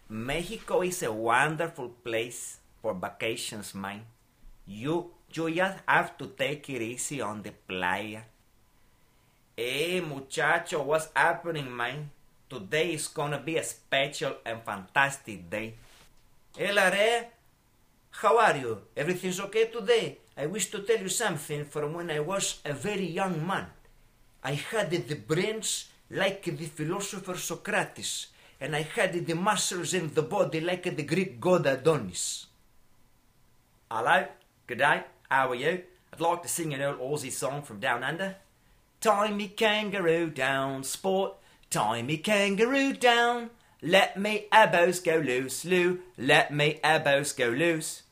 Mexico is a wonderful place for vacations, man. You just have to take it easy on the playa. Hey, muchacho, what's happening, man? Today is gonna be a special and fantastic day. Hey, Larry, how are you? Everything's okay today? I wish to tell you something from when I was a very young man. I had the brains like the philosopher Socrates, and I had the muscles in the body like the Greek god Adonis. Hello, good day, how are you? I'd like to sing an old Aussie song from down under. Tie me kangaroo down, sport, tie me kangaroo down. Let me abos go loose, Lou, let me abos go loose.